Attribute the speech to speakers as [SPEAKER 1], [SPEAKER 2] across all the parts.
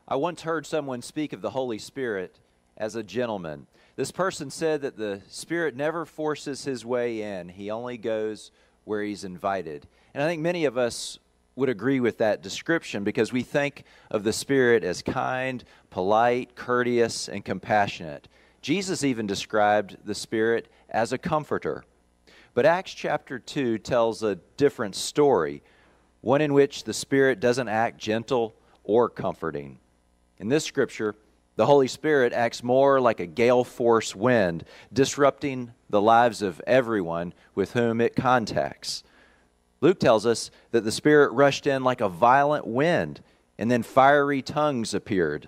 [SPEAKER 1] I once heard someone speak of the Holy Spirit as a gentleman. This person said that the Spirit never forces his way in. He only goes where he's invited. And I think many of us would agree with that description because we think of the Spirit as kind, polite, courteous, and compassionate. Jesus even described the Spirit as a comforter. But Acts chapter 2 tells a different story, one in which the Spirit doesn't act gentle or comforting. In this scripture, the Holy Spirit acts more like a gale force wind, disrupting the lives of everyone with whom it contacts. Luke tells us that the Spirit rushed in like a violent wind, and then fiery tongues appeared.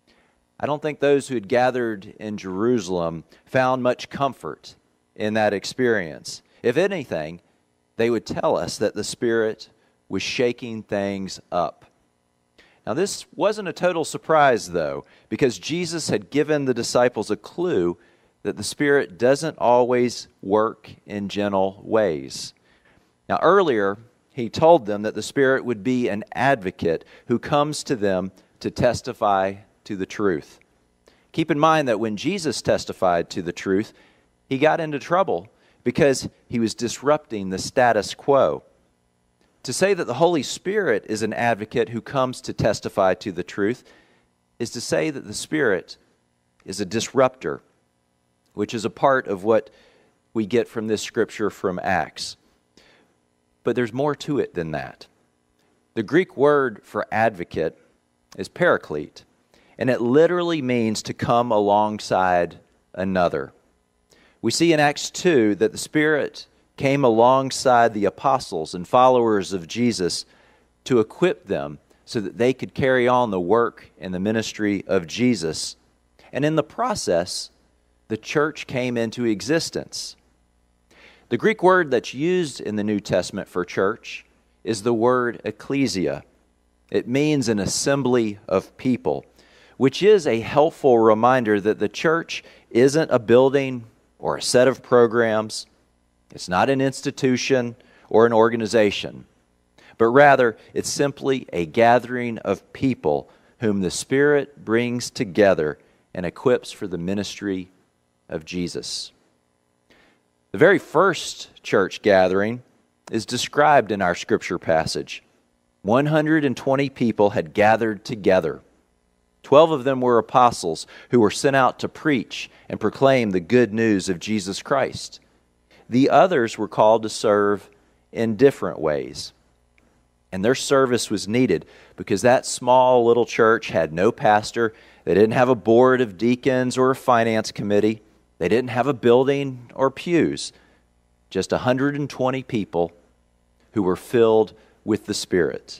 [SPEAKER 1] I don't think those who had gathered in Jerusalem found much comfort in that experience. If anything, they would tell us that the Spirit was shaking things up. Now, this wasn't a total surprise, though, because Jesus had given the disciples a clue that the Spirit doesn't always work in gentle ways. Now, earlier, he told them that the Spirit would be an advocate who comes to them to testify to the truth. Keep in mind that when Jesus testified to the truth, he got into trouble because he was disrupting the status quo. To say that the Holy Spirit is an advocate who comes to testify to the truth is to say that the Spirit is a disruptor, which is a part of what we get from this scripture from Acts. But there's more to it than that. The Greek word for advocate is paraclete, and it literally means to come alongside another. We see in Acts 2 that the Spirit came alongside the apostles and followers of Jesus to equip them so that they could carry on the work and the ministry of Jesus. And in the process, the church came into existence. The Greek word that's used in the New Testament for church is the word ecclesia. It means an assembly of people, which is a helpful reminder that the church isn't a building or a set of programs. It's not an institution or an organization, but rather it's simply a gathering of people whom the Spirit brings together and equips for the ministry of Jesus. The very first church gathering is described in our scripture passage. 120 people had gathered together. 12 of them were apostles who were sent out to preach and proclaim the good news of Jesus Christ. The others were called to serve in different ways. And their service was needed because that small little church had no pastor. They didn't have a board of deacons or a finance committee. They didn't have a building or pews. Just 120 people who were filled with the Spirit.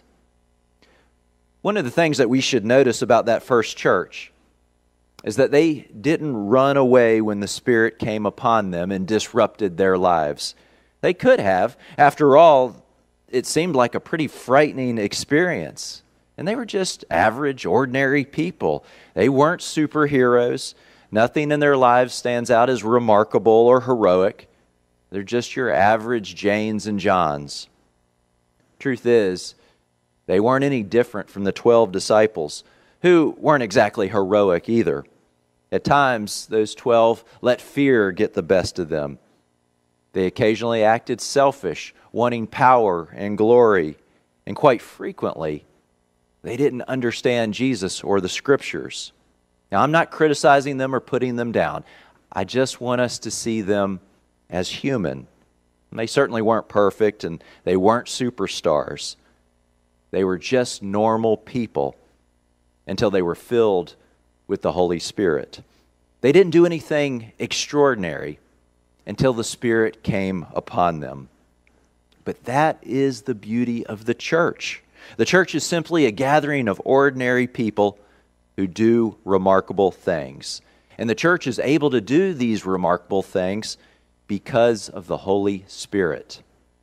[SPEAKER 1] One of the things that we should notice about that first church is that they didn't run away when the Spirit came upon them and disrupted their lives. They could have. After all, it seemed like a pretty frightening experience. And they were just average, ordinary people. They weren't superheroes. Nothing in their lives stands out as remarkable or heroic. They're just your average Janes and Johns. Truth is, they weren't any different from the 12 disciples, who weren't exactly heroic either. At times, those 12 let fear get the best of them. They occasionally acted selfish, wanting power and glory, and quite frequently, they didn't understand Jesus or the Scriptures. Now, I'm not criticizing them or putting them down. I just want us to see them as human. And they certainly weren't perfect, and they weren't superstars. They were just normal people until they were filled with the Holy Spirit. They didn't do anything extraordinary until the Spirit came upon them. But that is the beauty of the church. The church is simply a gathering of ordinary people who do remarkable things. And the church is able to do these remarkable things because of the Holy Spirit.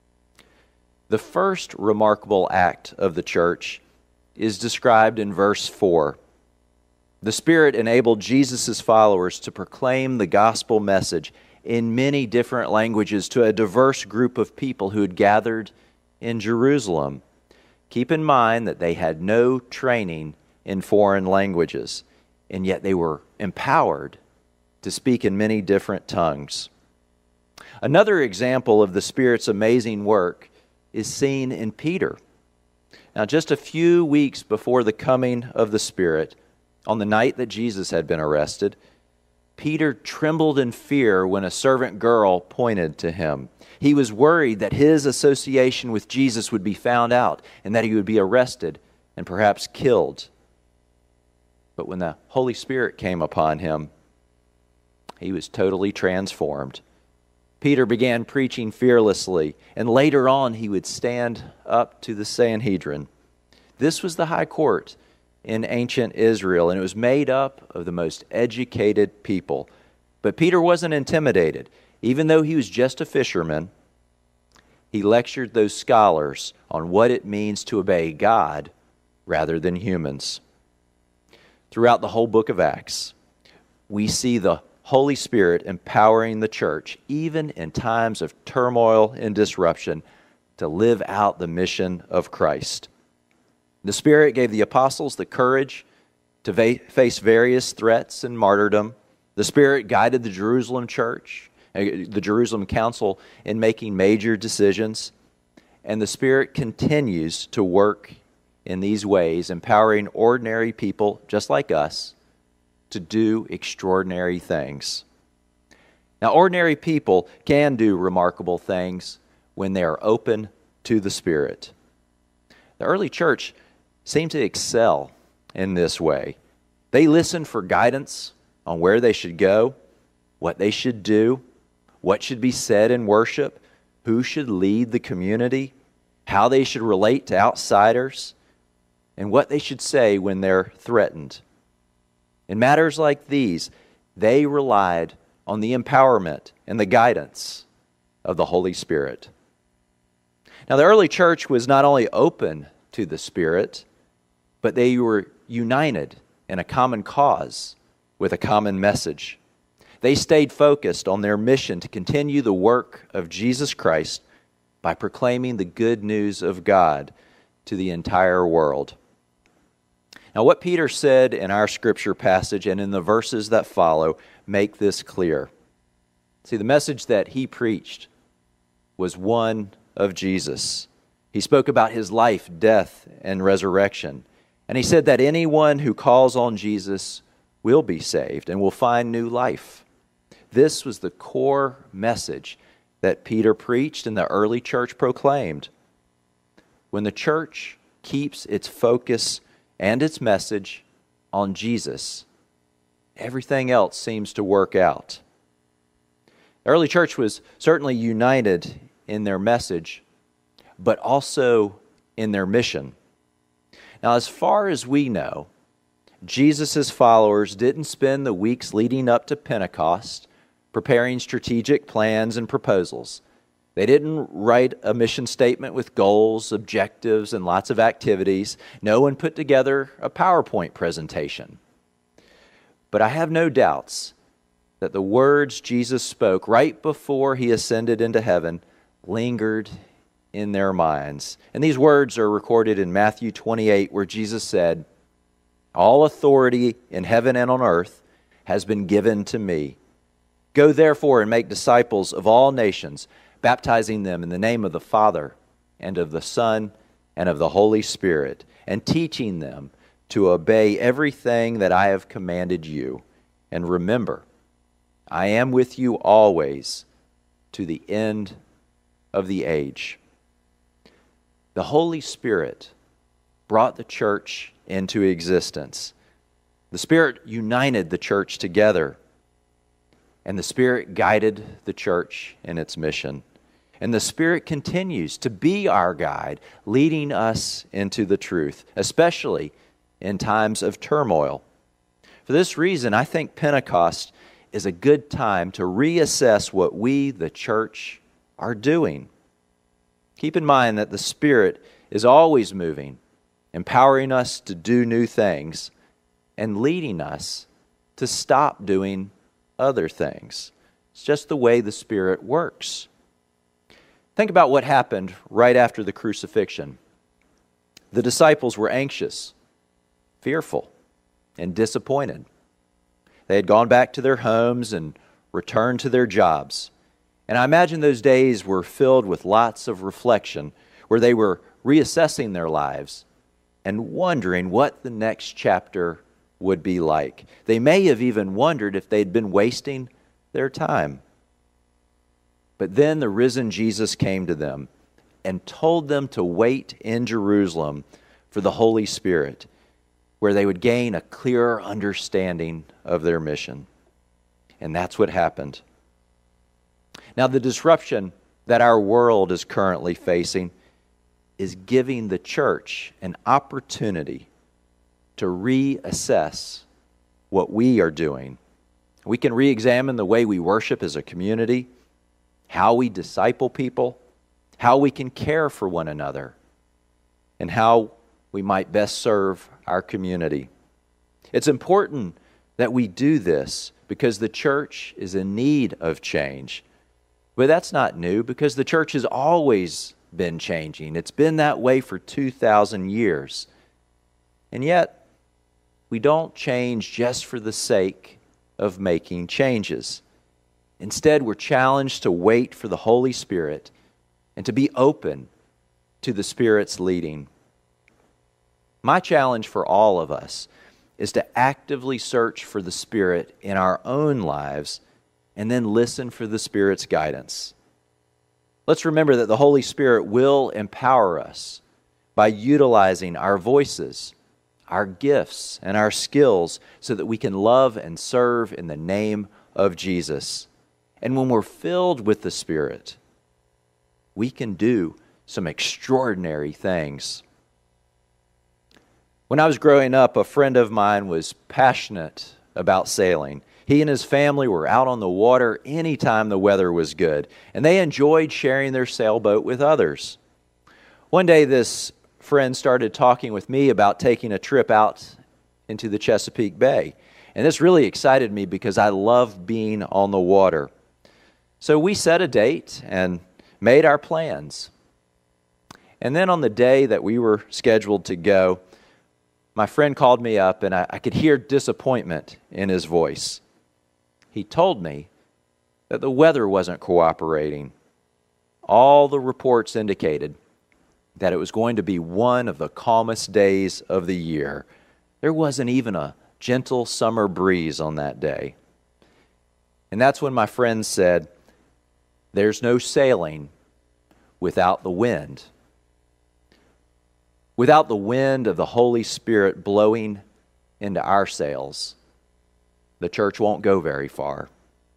[SPEAKER 1] The first remarkable act of the church is described in verse 4. The Spirit enabled Jesus' followers to proclaim the gospel message in many different languages to a diverse group of people who had gathered in Jerusalem. Keep in mind that they had no training in foreign languages, and yet they were empowered to speak in many different tongues. Another example of the Spirit's amazing work is seen in Peter. Now, just a few weeks before the coming of the Spirit, on the night that Jesus had been arrested, Peter trembled in fear when a servant girl pointed to him. He was worried that his association with Jesus would be found out and that he would be arrested and perhaps killed. But when the Holy Spirit came upon him, he was totally transformed. Peter began preaching fearlessly, and later on he would stand up to the Sanhedrin. This was the high court in ancient Israel, and it was made up of the most educated people. But Peter wasn't intimidated. Even though he was just a fisherman, he lectured those scholars on what it means to obey God rather than humans. Throughout the whole book of Acts, we see the Holy Spirit empowering the church, even in times of turmoil and disruption, to live out the mission of Christ. The Spirit gave the apostles the courage to face various threats and martyrdom. The Spirit guided the Jerusalem church, the Jerusalem council, in making major decisions. And the Spirit continues to work in these ways, empowering ordinary people just like us to do extraordinary things. Now, ordinary people can do remarkable things when they are open to the Spirit. The early church seemed to excel in this way. They listened for guidance on where they should go, what they should do, what should be said in worship, who should lead the community, how they should relate to outsiders, and what they should say when they're threatened. In matters like these, they relied on the empowerment and the guidance of the Holy Spirit. Now, the early church was not only open to the Spirit, but they were united in a common cause with a common message. They stayed focused on their mission to continue the work of Jesus Christ by proclaiming the good news of God to the entire world. Now, what Peter said in our scripture passage and in the verses that follow make this clear. See, the message that he preached was one of Jesus. He spoke about his life, death, and resurrection. And he said that anyone who calls on Jesus will be saved and will find new life. This was the core message that Peter preached and the early church proclaimed. When the church keeps its focus and its message on Jesus, everything else seems to work out. The early church was certainly united in their message, but also in their mission. Now, as far as we know, Jesus' followers didn't spend the weeks leading up to Pentecost preparing strategic plans and proposals. They didn't write a mission statement with goals, objectives, and lots of activities. No one put together a PowerPoint presentation. But I have no doubts that the words Jesus spoke right before he ascended into heaven lingered in their minds. And these words are recorded in Matthew 28, where Jesus said, "All authority in heaven and on earth has been given to me. Go therefore and make disciples of all nations, baptizing them in the name of the Father and of the Son and of the Holy Spirit, and teaching them to obey everything that I have commanded you. And remember, I am with you always to the end of the age." The Holy Spirit brought the church into existence. The Spirit united the church together, and the Spirit guided the church in its mission. And the Spirit continues to be our guide, leading us into the truth, especially in times of turmoil. For this reason, I think Pentecost is a good time to reassess what we, the church, are doing. Keep in mind that the Spirit is always moving, empowering us to do new things, and leading us to stop doing other things. It's just the way the Spirit works. Think about what happened right after the crucifixion. The disciples were anxious, fearful and disappointed. They had gone back to their homes and returned to their jobs. And I imagine those days were filled with lots of reflection, where they were reassessing their lives and wondering what the next chapter would be like. They may have even wondered if they'd been wasting their time. But then the risen Jesus came to them and told them to wait in Jerusalem for the Holy Spirit, where they would gain a clearer understanding of their mission. And that's what happened. Now, the disruption that our world is currently facing is giving the church an opportunity to reassess what we are doing. We can re-examine the way we worship as a community, how we disciple people, how we can care for one another, and how we might best serve our community. It's important that we do this because the church is in need of change. But that's not new, because the church has always been changing. It's been that way for 2,000 years. And yet, we don't change just for the sake of making changes. Instead, we're challenged to wait for the Holy Spirit and to be open to the Spirit's leading. My challenge for all of us is to actively search for the Spirit in our own lives and then listen for the Spirit's guidance. Let's remember that the Holy Spirit will empower us by utilizing our voices, our gifts, and our skills so that we can love and serve in the name of Jesus. And when we're filled with the Spirit, we can do some extraordinary things. When I was growing up, a friend of mine was passionate about sailing. He and his family were out on the water anytime the weather was good, and they enjoyed sharing their sailboat with others. One day, this friend started talking with me about taking a trip out into the Chesapeake Bay, and this really excited me because I love being on the water. So we set a date and made our plans. And then on the day that we were scheduled to go, my friend called me up, and I could hear disappointment in his voice. He told me that the weather wasn't cooperating. All the reports indicated that it was going to be one of the calmest days of the year. There wasn't even a gentle summer breeze on that day. And that's when my friend said, "There's no sailing without the wind." Without the wind of the Holy Spirit blowing into our sails, the church won't go very far.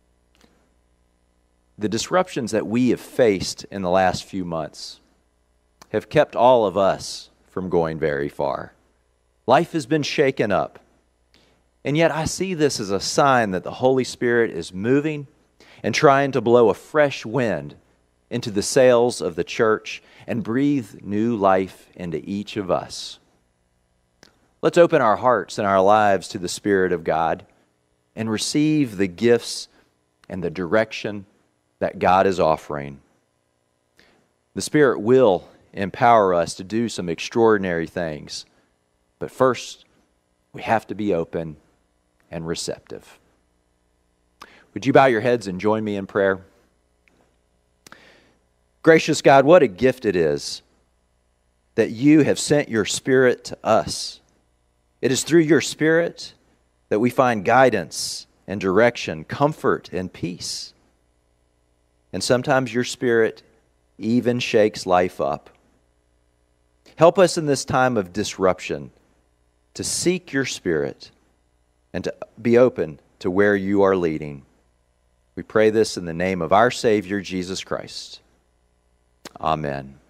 [SPEAKER 1] The disruptions that we have faced in the last few months have kept all of us from going very far. Life has been shaken up. And yet I see this as a sign that the Holy Spirit is moving and trying to blow a fresh wind into the sails of the church and breathe new life into each of us. Let's open our hearts and our lives to the Spirit of God and receive the gifts and the direction that God is offering. The Spirit will empower us to do some extraordinary things, but first, we have to be open and receptive. Would you bow your heads and join me in prayer? Gracious God, what a gift it is that you have sent your Spirit to us. It is through your Spirit that we find guidance and direction, comfort and peace. And sometimes your Spirit even shakes life up. Help us in this time of disruption to seek your Spirit and to be open to where you are leading. We pray this in the name of our Savior, Jesus Christ. Amen.